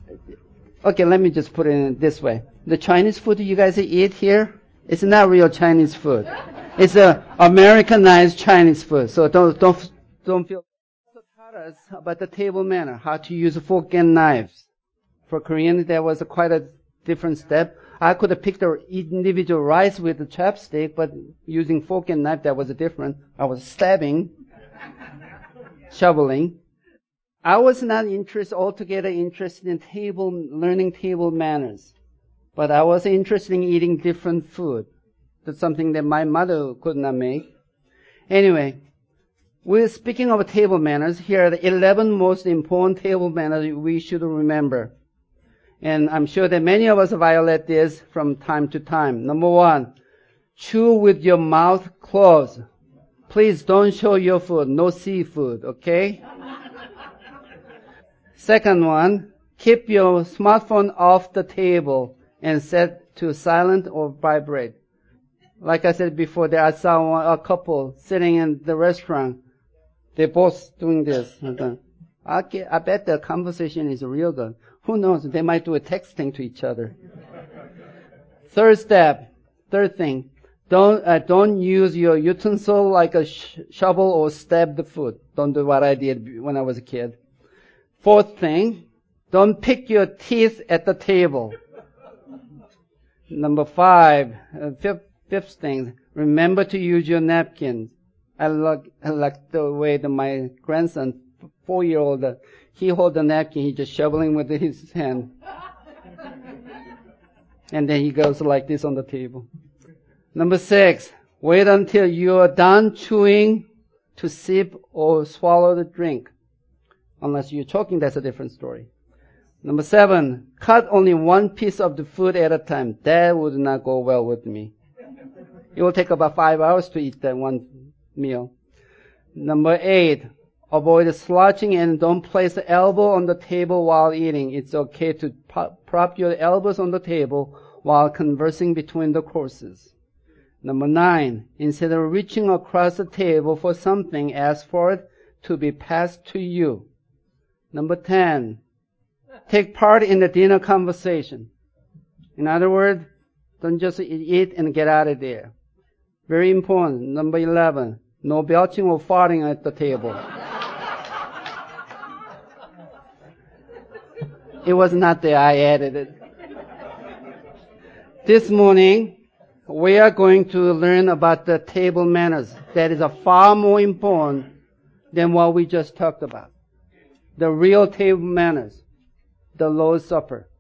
Okay, let me just put it in this way. The Chinese food you guys eat here, it's not real Chinese food. It's a Americanized Chinese food. So don't feel. So taught us about the table manner, how to use a fork and knives. For Korean, there was quite a different step. I could have picked the individual rice with the chopstick, but using fork and knife, that was different. I was stabbing, shoveling. I was not altogether interested in learning table manners, but I was interested in eating different food. That's something that my mother could not make. Anyway, we're speaking of table manners. Here are the 11 most important table manners we should remember. And I'm sure that many of us violate this from time to time. Number 1, chew with your mouth closed. Please don't show your food. No seafood, okay? Second one, keep your smartphone off the table and set to silent or vibrate. Like I said before, I saw a couple sitting in the restaurant. They're both doing this. I bet the conversation is real good. Who knows? They might do a texting to each other. Third thing, don't use your utensil like a shovel or stab the food. Don't do what I did when I was a kid. Fourth thing, don't pick your teeth at the table. Number 5, fifth thing, remember to use your napkins. I like the way that my grandson, 4-year-old, he holds the napkin, he's just shoveling with his hand. And then he goes like this on the table. Number 6, wait until you are done chewing to sip or swallow the drink. Unless you're choking, that's a different story. Number 7, cut only one piece of the food at a time. That would not go well with me. It will take about 5 hours to eat that one meal. Number 8, avoid slouching and don't place the elbow on the table while eating. It's okay to prop your elbows on the table while conversing between the courses. Number 9, instead of reaching across the table for something, ask for it to be passed to you. Number 10, take part in the dinner conversation. In other words, don't just eat and get out of there. Very important. Number 11, no belching or farting at the table. It was not there. I added it. This morning, we are going to learn about the table manners. That is far more important than what we just talked about. The real table manners, the Lord's Supper,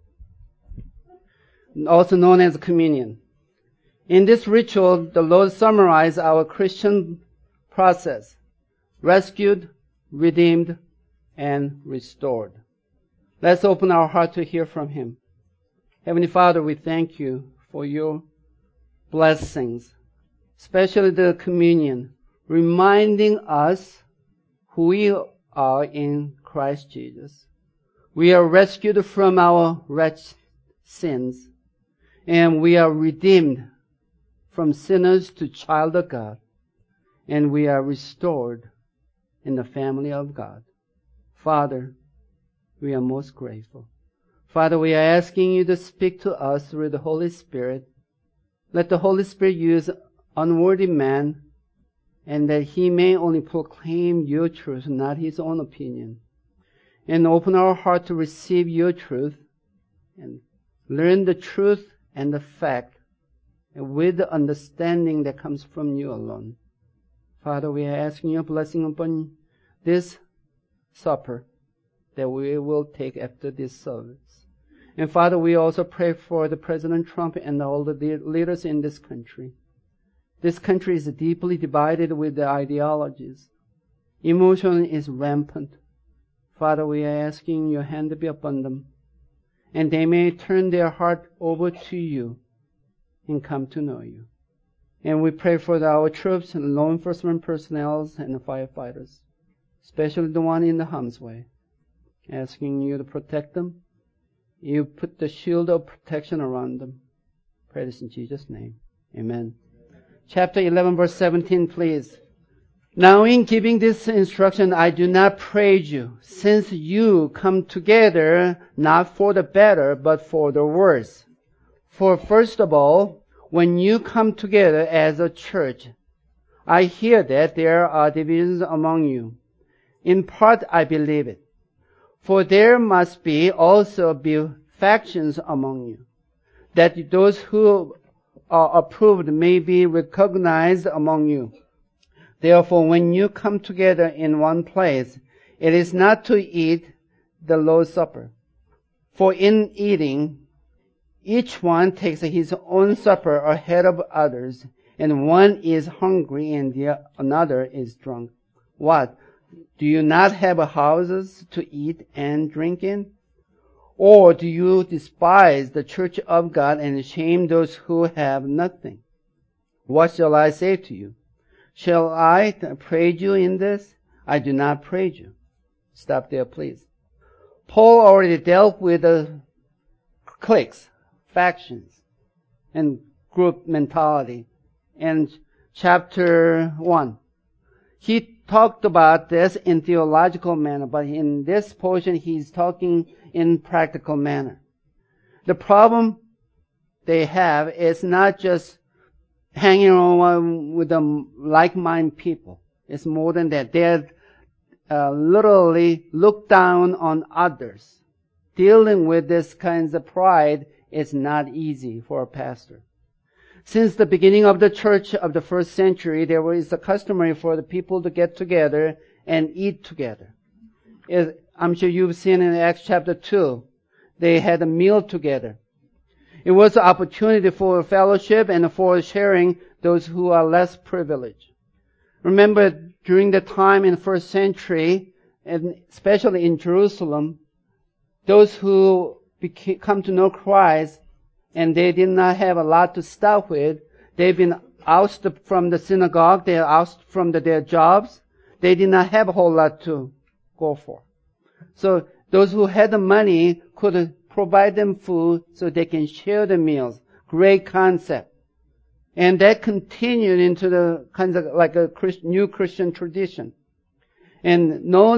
also known as communion. In this ritual, the Lord summarized our Christian process: rescued, redeemed, and restored. Let's open our heart to hear from Him. Heavenly Father, we thank you for your blessings, especially the communion, reminding us who we are in Christ Jesus. We are rescued from our wretched sins, and we are redeemed from sinners to child of God, and we are restored in the family of God. Father, we are most grateful. Father, we are asking you to speak to us through the Holy Spirit. Let the Holy Spirit use unworthy man, and that he may only proclaim your truth, not his own opinion. And open our heart to receive your truth and learn the truth and the fact, and with the understanding that comes from you alone. Father, we are asking your blessing upon this supper that we will take after this service. And Father, we also pray for the President Trump and all the leaders in this country. This country is deeply divided with the ideologies. Emotion is rampant. Father, we are asking your hand to be upon them, and they may turn their heart over to you and come to know you. And we pray for our troops and law enforcement personnel and the firefighters, especially the one in the harm's way, asking you to protect them. You put the shield of protection around them. Pray this in Jesus' name. Amen. Chapter 11, verse 17, please. Now in giving this instruction, I do not praise you, since you come together not for the better, but for the worse. For first of all, when you come together as a church, I hear that there are divisions among you. In part, I believe it. For there must also be factions among you, that those who are approved may be recognized among you. Therefore, when you come together in one place, it is not to eat the Lord's Supper. For in eating, each one takes his own supper ahead of others, and one is hungry and another is drunk. What? Do you not have houses to eat and drink in? Or do you despise the church of God and shame those who have nothing? What shall I say to you? Shall I praise you in this? I do not praise you. Stop there, please. Paul already dealt with the cliques, factions, and group mentality in chapter 1. He talked about this in theological manner, but in this portion he's talking in practical manner. The problem they have is not just hanging around with the like-minded people. It's more than that. They literally look down on others. Dealing with this kinds of pride is not easy for a pastor. Since the beginning of the church of the first century, there was a customary for the people to get together and eat together. I'm sure you've seen in Acts chapter 2, they had a meal together. It was an opportunity for fellowship and for sharing those who are less privileged. Remember, during the time in the first century, and especially in Jerusalem, those who come to know Christ and they did not have a lot to start with, they've been ousted from the synagogue, they are ousted from their jobs. They did not have a whole lot to go for. So those who had the money could provide them food so they can share the meals. Great concept. And that continued into the kinds of like a new Christian tradition. And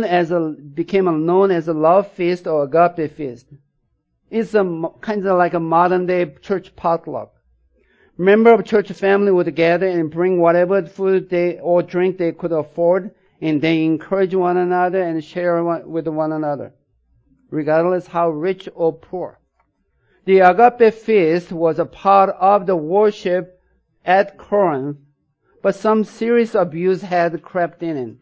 became known as a love feast or agape feast. It's kind of like a modern day church potluck. Member of church family would gather and bring whatever food or drink they could afford, and they encourage one another and share with one another, regardless how rich or poor. The agape feast was a part of the worship at Corinth, but some serious abuse had crept in.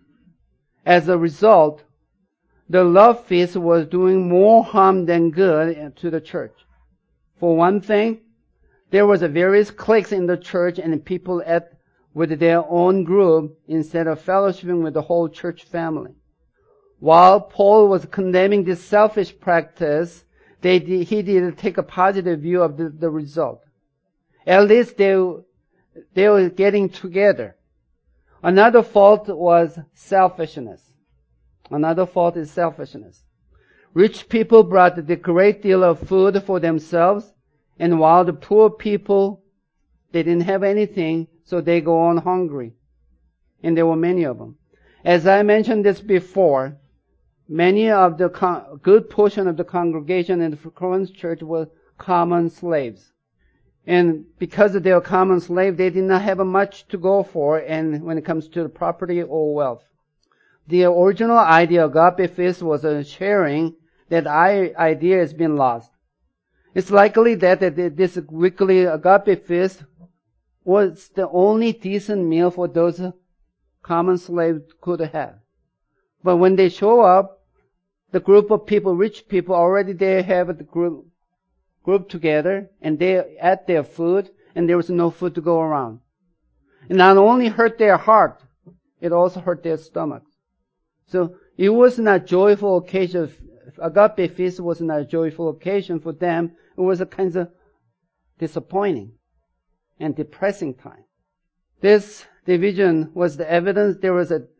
As a result, the love feast was doing more harm than good to the church. For one thing, there was various cliques in the church and people with their own group instead of fellowshipping with the whole church family. While Paul was condemning this selfish practice, he did take a positive view of the result. At least they were getting together. Another fault was selfishness. Another fault is selfishness. Rich people brought a great deal of food for themselves, and while the poor people, they didn't have anything, so they go on hungry. And there were many of them. As I mentioned this before, many of the good portion of the congregation in the Corinth church were common slaves. And because they were common slaves, they did not have much to go for, and when it comes to the property or wealth. The original idea of agape feast was a sharing. That idea has been lost. It's likely that this weekly agape feast was the only decent meal for those common slaves could have. But when they show up, the group of people, rich people, already they have the group together, and they ate their food, and there was no food to go around. It not only hurt their heart, it also hurt their stomach. So it was not a joyful occasion. Agape feast was not a joyful occasion for them. It was a kind of disappointing and depressing time. This division was the evidence. There was the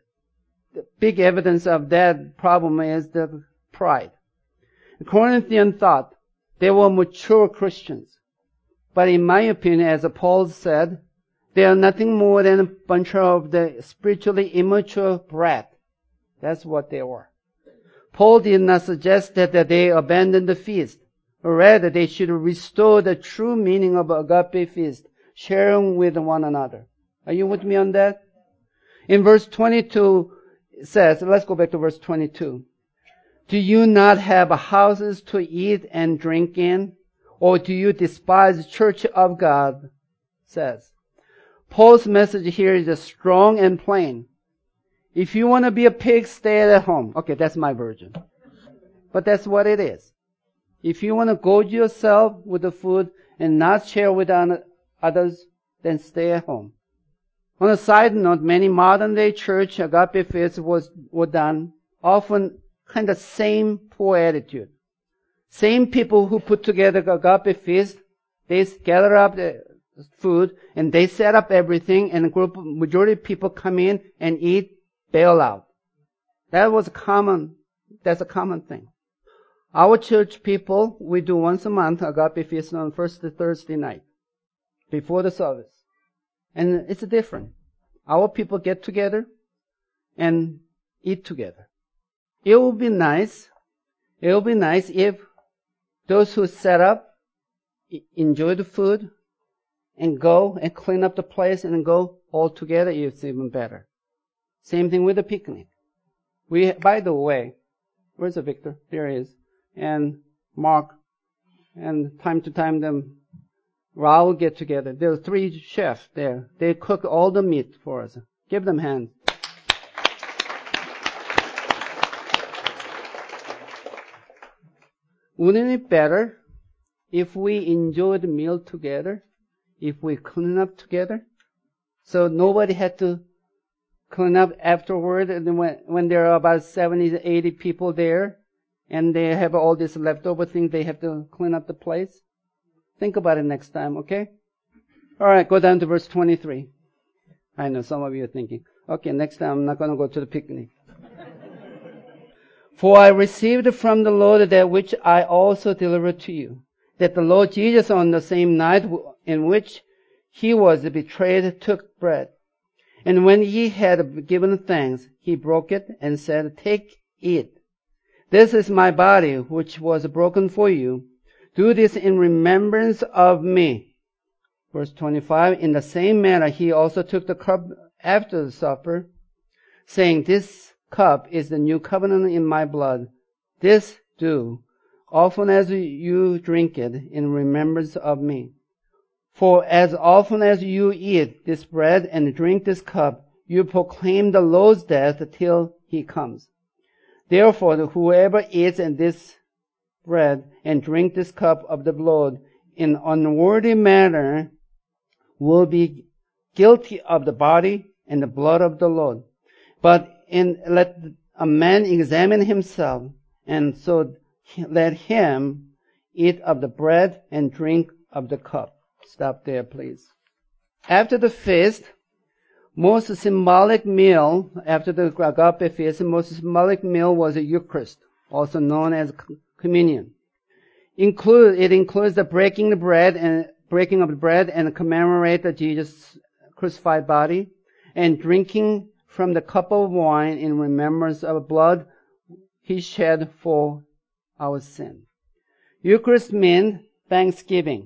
big evidence of that problem is the pride. The Corinthians thought they were mature Christians. But in my opinion, as Paul said, They are nothing more than a bunch of the spiritually immature brat. That's what they were. Paul did not suggest that they abandon the feast, or rather they should restore the true meaning of agape feast, sharing with one another. Are you with me on that? In verse 22 it says, let's go back to verse 22. Do you not have houses to eat and drink in? Or do you despise the church of God? Says. Paul's message here is strong and plain. If you want to be a pig, stay at home. Okay, that's my version. But that's what it is. If you want to gorge yourself with the food and not share with others, then stay at home. On a side note, many modern day church agape feasts were done, often kind of same poor attitude. Same people who put together agape feast, they gather up the food and they set up everything, and majority of people come in and eat, bail out. That's a common thing. Our church people, we do once a month agape feast on first Thursday night before the service. And it's different. Our people get together and eat together. It would be nice if those who set up enjoy the food and go and clean up the place and go all together. It's even better. Same thing with the picnic. By the way, where's the Victor? There he is. And Mark. And time to time Raul get together. There are 3 chefs there. They cook all the meat for us. Give them hands. Wouldn't it be better if we enjoyed the meal together? If we clean up together? So nobody had to clean up afterward, and when there are about 70 to 80 people there, and they have all this leftover thing, they have to clean up the place. Think about it next time, okay? Alright, go down to verse 23. I know some of you are thinking, okay, next time I'm not going to go to the picnic. For I received from the Lord that which I also delivered to you, that the Lord Jesus on the same night in which he was betrayed took bread. And when he had given thanks, he broke it and said, Take, eat. This is my body, which was broken for you. Do this in remembrance of me. Verse 25, in the same manner he also took the cup after the supper, saying, This cup is the new covenant in my blood. This do, often as you drink it, in remembrance of me. For as often as you eat this bread and drink this cup, you proclaim the Lord's death till he comes. Therefore, whoever eats this bread and drink this cup of the Lord in unworthy manner will be guilty of the body and the blood of the Lord. But let a man examine himself, and so let him eat of the bread and drink of the cup. Stop there, please. After the feast, most symbolic meal, after the agape feast, most symbolic meal was the Eucharist, also known as communion. It includes the breaking of the bread and commemorate Jesus' crucified body, and drinking from the cup of wine in remembrance of blood he shed for our sin. Eucharist means thanksgiving.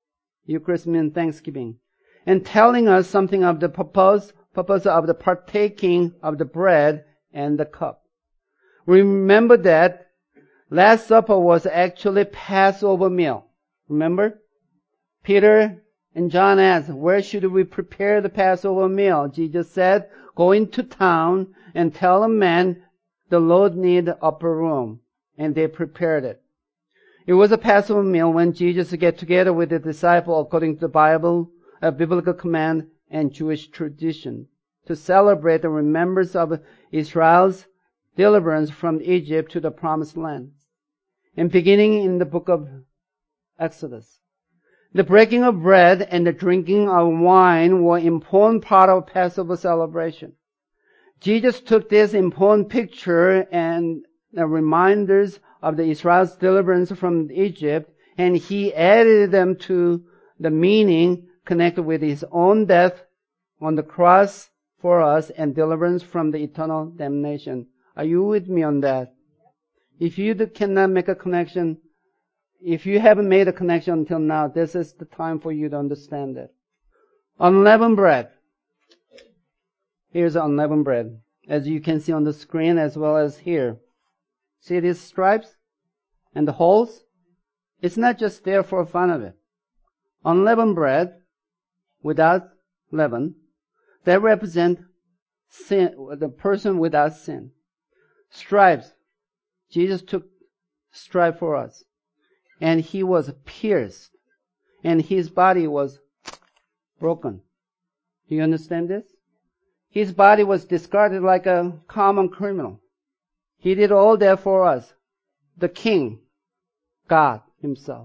And telling us something of the purpose of the partaking of the bread and the cup. Remember that Last Supper was actually Passover meal. Remember? Peter and John asked, where should we prepare the Passover meal? Jesus said, go into town and tell a man the Lord need upper room. And they prepared it. It was a Passover meal when Jesus get together with the disciple according to the Bible, a biblical command and Jewish tradition to celebrate the remembrance of Israel's deliverance from Egypt to the promised land. And beginning in the book of Exodus. The breaking of bread and the drinking of wine were an important part of Passover celebration. Jesus took this important picture and the reminders of the Israel's deliverance from Egypt, and he added them to the meaning connected with his own death on the cross for us and deliverance from the eternal damnation. Are you with me on that? If you cannot make a connection, if you haven't made a connection until now, this is the time for you to understand it. Unleavened bread. Here's unleavened bread, as you can see on the screen as well as here. See these stripes and the holes? It's not just there for fun of it. Unleavened bread, without leaven, that represent sin, the person without sin. Stripes. Jesus took stripe for us. And he was pierced. And his body was broken. Do you understand this? His body was discarded like a common criminal. He did all that for us. The King, God himself.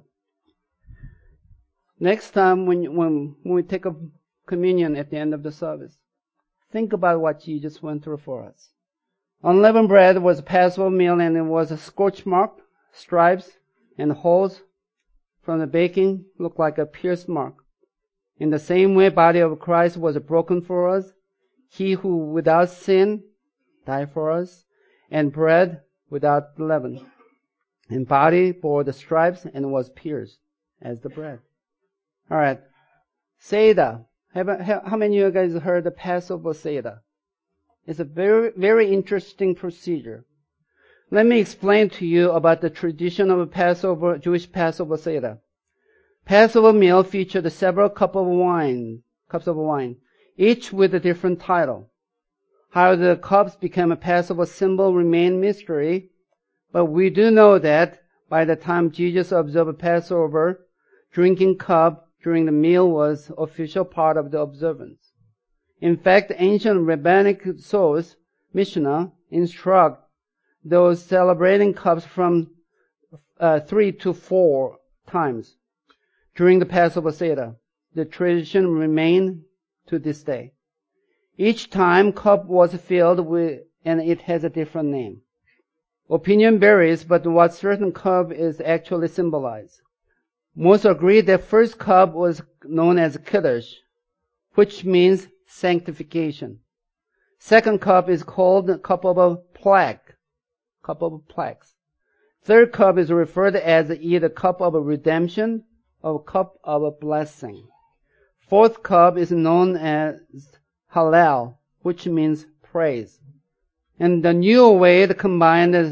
Next time when we take a communion at the end of the service, think about what Jesus went through for us. Unleavened bread was a Passover meal, and it was a scorch mark, stripes, and holes from the baking looked like a pierced mark. In the same way, body of Christ was broken for us. He who without sin died for us, and bread without leaven. And body bore the stripes and was pierced as the bread. All right, Seder. How many of you guys heard the Passover Seder? It's a very, very interesting procedure. Let me explain to you about the tradition of a Passover, Jewish Passover Seder. Passover meal featured several cups of wine, each with a different title. How the cups became a Passover symbol remained mystery, but we do know that by the time Jesus observed Passover, drinking cup during the meal was official part of the observance. In fact, ancient rabbinic source, Mishnah, instruct those celebrating cups from 3 to 4 times during the Passover Seder. The tradition remains to this day. Each time cup was filled with, and it has a different name. Opinion varies, but what certain cup is actually symbolized. Most agree that first cup was known as Kiddush, which means sanctification. Second cup is called cup of a plague. Third cup is referred as either cup of redemption or cup of a blessing. Fourth cup is known as Hallel, which means praise. And the newer ways combine the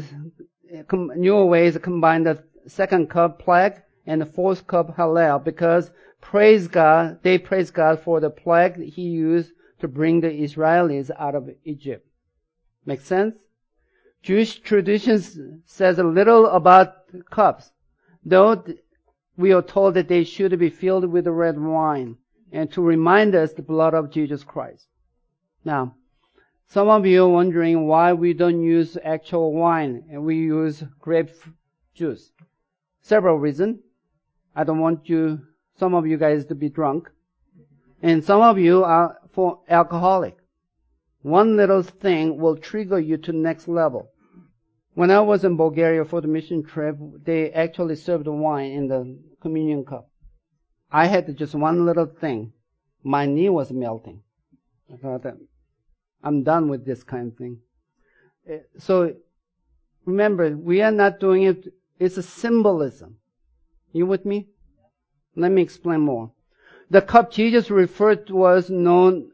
second cup, plague, and the fourth cup, Hallel, because they praise God for the plague he used to bring the Israelis out of Egypt. Make sense? Jewish traditions says a little about cups, though we are told that they should be filled with red wine and to remind us the blood of Jesus Christ. Now, some of you are wondering why we don't use actual wine and we use grape juice. Several reasons. I don't want some of you guys to be drunk. And some of you are for alcoholic. One little thing will trigger you to next level. When I was in Bulgaria for the mission trip, they actually served wine in the communion cup. I had just one little thing. My knee was melting. I thought, I'm done with this kind of thing. So remember, we are not doing it. It's a symbolism. You with me? Let me explain more. The cup Jesus referred to was known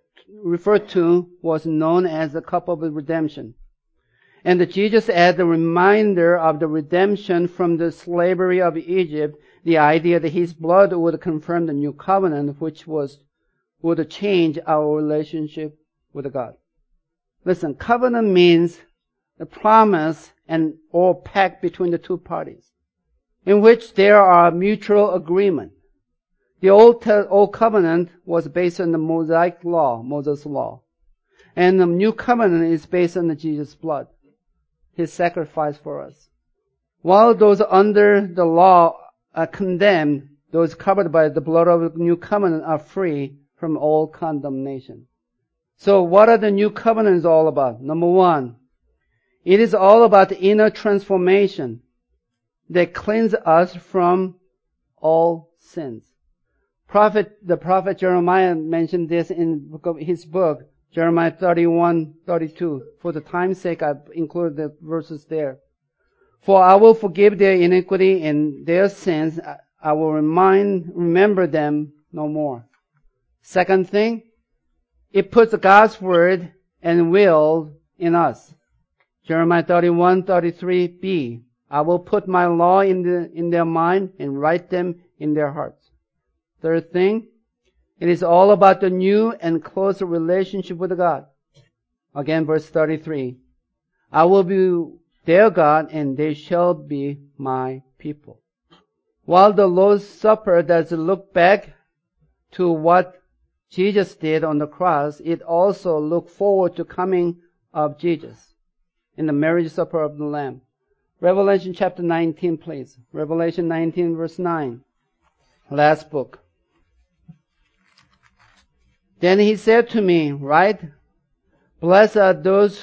as the cup of redemption. And Jesus as the reminder of the redemption from the slavery of Egypt, the idea that his blood would confirm the new covenant, which would change our relationship with God. Listen, covenant means the promise or pact between the two parties, in which there are mutual agreement. The old covenant was based on the Mosaic law, Moses' law. And the new covenant is based on Jesus' blood, his sacrifice for us. While those under the law are condemned, those covered by the blood of the new covenant are free from all condemnation. So what are the new covenants all about? Number one, it is all about the inner transformation that cleanses us from all sins. The prophet Jeremiah mentioned this in his book, Jeremiah 31:32. For the time's sake, I've included the verses there. For I will forgive their iniquity and their sins. I will remember them no more. Second thing, it puts God's word and will in us. Jeremiah 31:33b. I will put my law in their mind and write them in their hearts. Third thing, it is all about the new and closer relationship with God. Again, verse 33. I will be their God and they shall be my people. While the Lord's Supper does look back to what Jesus did on the cross, it also looks forward to coming of Jesus in the marriage supper of the Lamb. Revelation chapter 19, please. Revelation 19, verse 9. Last book. Then he said to me, write, blessed those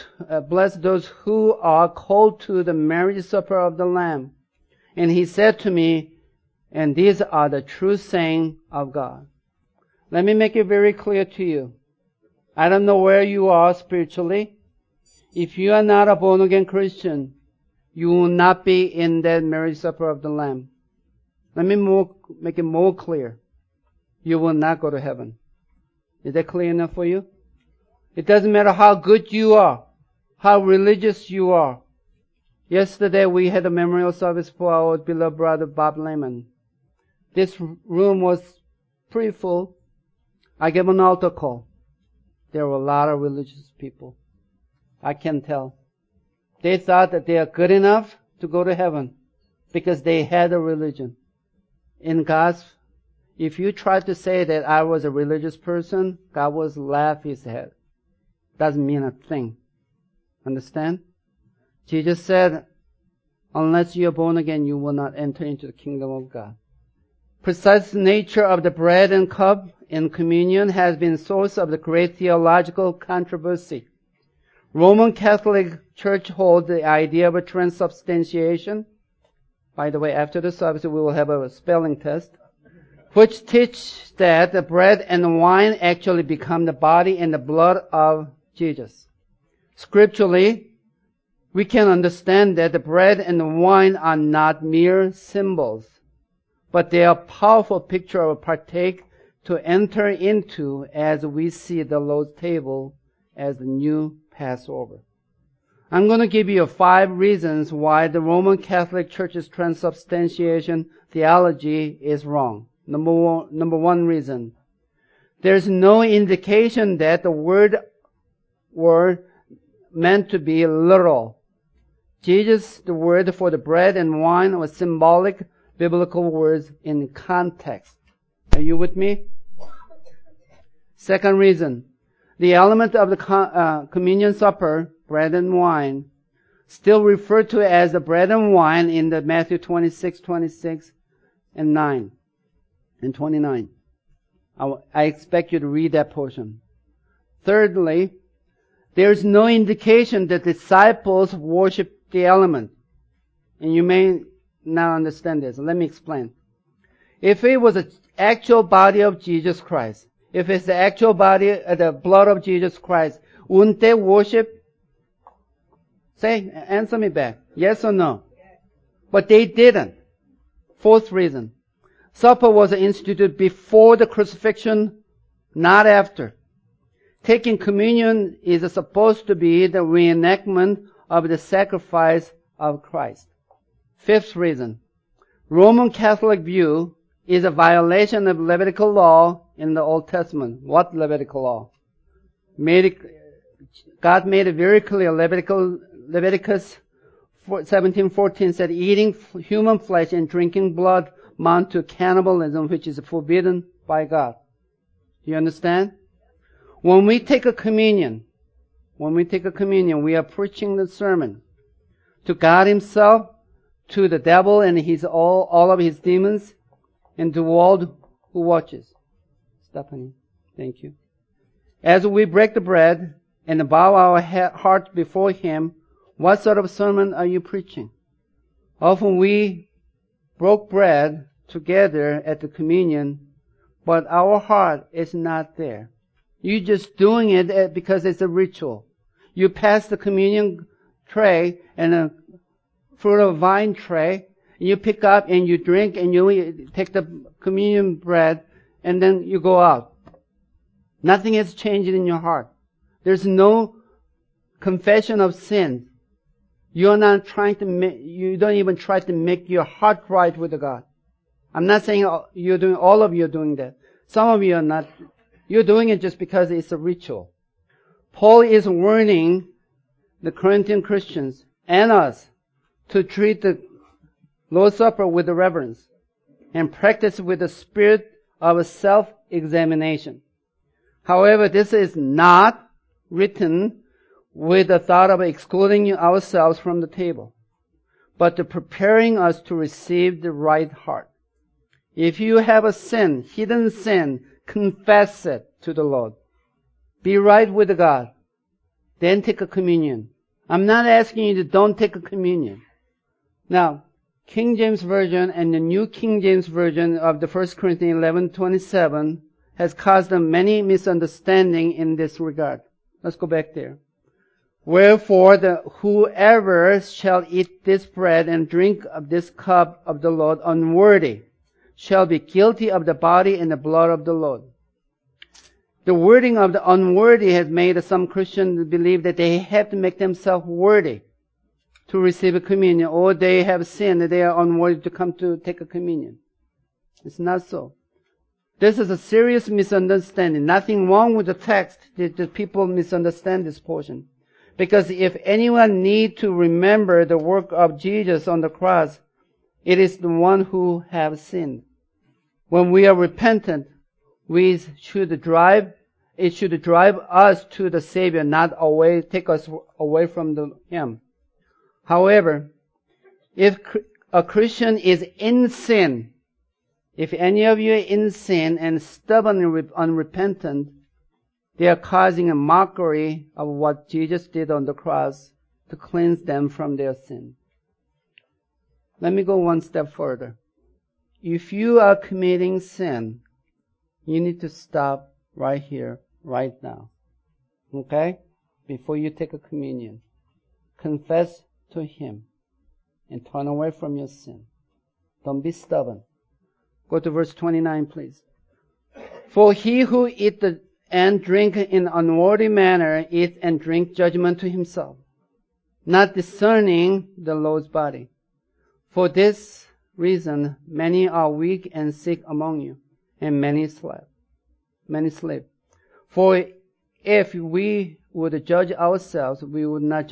who are called to the marriage supper of the Lamb. And he said to me, and these are the true saying of God. Let me make it very clear to you. I don't know where you are spiritually. If you are not a born-again Christian, you will not be in that marriage supper of the Lamb. Let me make it more clear. You will not go to heaven. Is that clear enough for you? It doesn't matter how good you are, how religious you are. Yesterday we had a memorial service for our beloved brother Bob Lehman. This room was pretty full. I gave an altar call. There were a lot of religious people. I can tell. They thought that they are good enough to go to heaven because they had a religion. In God's, if you try to say that I was a religious person, God will laugh his head. Doesn't mean a thing. Understand? Jesus said, unless you are born again, you will not enter into the kingdom of God. Precise nature of the bread and cup in communion has been source of the great theological controversy. Roman Catholic Church holds the idea of a transubstantiation. By the way, after the service we will have a spelling test, which teach that the bread and the wine actually become the body and the blood of Jesus. Scripturally, we can understand that the bread and the wine are not mere symbols, but they are a powerful picture of a partake to enter into as we see the Lord's table as the new Passover. I'm going to give you 5 reasons why the Roman Catholic Church's transubstantiation theology is wrong. Number one reason. There's no indication that the word were meant to be literal. Jesus, the word for the bread and wine, was symbolic biblical words in context. Are you with me? Second reason. The element of the communion supper, bread and wine, still referred to as the bread and wine in the Matthew 26 and 9 and 29. I expect you to read that portion. Thirdly, there is no indication that disciples worship the element. And you may not understand this. Let me explain. If it was an actual body of Jesus Christ, if it's the actual body, the blood of Jesus Christ, wouldn't they worship? Answer me back. Yes or no? But they didn't. Fourth reason. Supper was instituted before the crucifixion, not after. Taking communion is supposed to be the reenactment of the sacrifice of Christ. Fifth reason. Roman Catholic view is a violation of Levitical law in the Old Testament. What Levitical law? God made it very clear. Leviticus 17:14 said, eating human flesh and drinking blood amount to cannibalism, which is forbidden by God. Do you understand? When we take a communion, we are preaching the sermon to God himself, to the devil and all of his demons, and to all who watches. Stephanie, thank you. As we break the bread and bow our heart before him, what sort of sermon are you preaching? Often we broke bread together at the communion, but our heart is not there. You're just doing it because it's a ritual. You pass the communion tray and a fruit of vine tray, and you pick up and you drink and you take the communion bread, and then you go out. Nothing has changed in your heart. There's no confession of sin. You don't even try to make your heart right with God. I'm not saying all of you are doing that. Some of you are not. You're doing it just because it's a ritual. Paul is warning the Corinthian Christians and us to treat the Lord's Supper with reverence and practice with the spirit of self-examination. However, this is not written with the thought of excluding ourselves from the table, but to preparing us to receive the right heart. If you have a sin, hidden sin, confess it to the Lord. Be right with God. Then take a communion. I'm not asking you to don't take a communion. Now, King James Version and the New King James Version of the 1 Corinthians 11:27 has caused many misunderstandings in this regard. Let's go back there. Wherefore, whoever shall eat this bread and drink of this cup of the Lord unworthy shall be guilty of the body and the blood of the Lord. The wording of the unworthy has made some Christians believe that they have to make themselves worthy to receive a communion, or they have sinned, that they are unworthy to come to take a communion. It's not so. This is a serious misunderstanding. Nothing wrong with the text. The people misunderstand this portion. Because if anyone need to remember the work of Jesus on the cross, it is the one who have sinned. When we are repentant, it should drive us to the Savior, not take us away from Him. However, if a Christian is in sin, if any of you are in sin and stubborn and unrepentant, they are causing a mockery of what Jesus did on the cross to cleanse them from their sin. Let me go one step further. If you are committing sin, you need to stop right here, right now. Okay? Before you take a communion. Confess to Him and turn away from your sin. Don't be stubborn. Go to verse 29, please. For he who eat and drink in unworthy manner eat and drink judgment to himself, not discerning the Lord's body. For this reason many are weak and sick among you, and many sleep. For if we would judge ourselves, we would not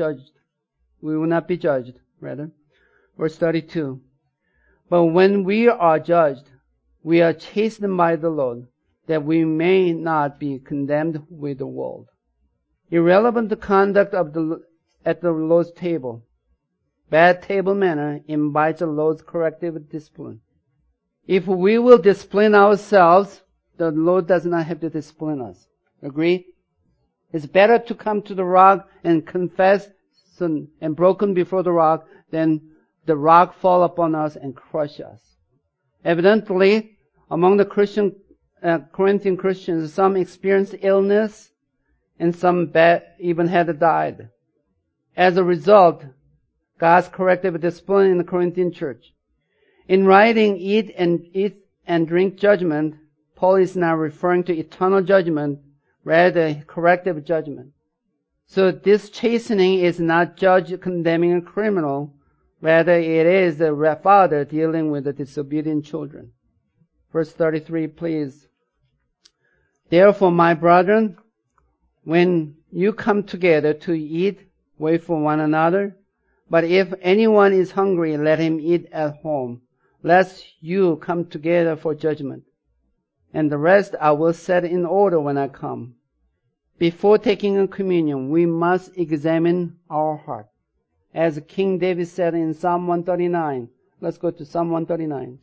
be judged, rather. Verse 32. But when we are judged, we are chastened by the Lord, that we may not be condemned with the world. Irrelevant conduct at the Lord's table. Bad table manner invites the Lord's corrective discipline. If we will discipline ourselves, the Lord does not have to discipline us. Agree? It's better to come to the rock and confess sin and broken before the rock than the rock fall upon us and crush us. Evidently, among the Corinthian Christians, some experienced illness and some even had died. As a result, God's corrective discipline in the Corinthian church. In writing eat and drink judgment, Paul is now referring to eternal judgment, rather corrective judgment. So this chastening is not judge condemning a criminal, rather it is the father dealing with the disobedient children. Verse 33, please. Therefore, my brethren, when you come together to eat, wait for one another. But if anyone is hungry, let him eat at home, lest you come together for judgment. And the rest I will set in order when I come. Before taking a communion, we must examine our heart. As King David said in Psalm 139. Let's go to Psalm 139.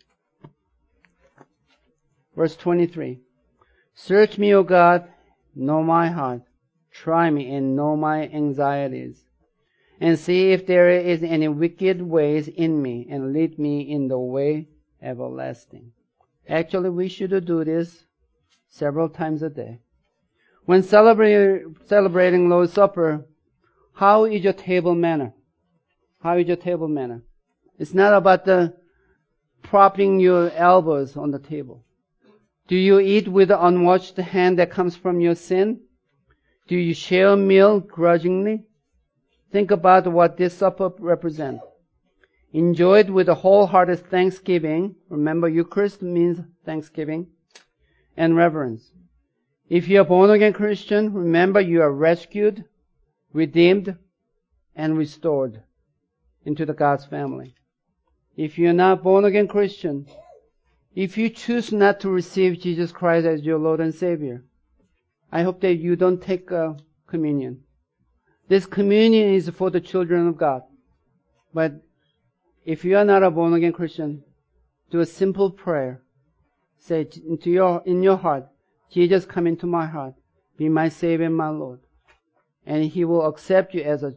Verse 23. Search me, O God, know my heart. Try me and know my anxieties. And see if there is any wicked ways in me, and lead me in the way everlasting. Actually, we should do this several times a day. When celebrating Lord's Supper, how is your table manner? How is your table manner? It's not about the propping your elbows on the table. Do you eat with the unwashed hand that comes from your sin? Do you share a meal grudgingly? Think about what this supper represents. Enjoy it with a wholehearted thanksgiving. Remember, Eucharist means thanksgiving and reverence. If you are born-again Christian, remember you are rescued, redeemed, and restored into the God's family. If you're not born-again Christian, if you choose not to receive Jesus Christ as your Lord and Savior, I hope that you don't take communion. This communion is for the children of God. But if you are not a born-again Christian, do a simple prayer. Say in your heart, Jesus, come into my heart. Be my Savior and my Lord. And He will accept you as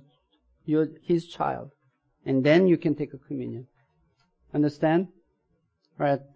His child. And then you can take a communion. Understand? All right.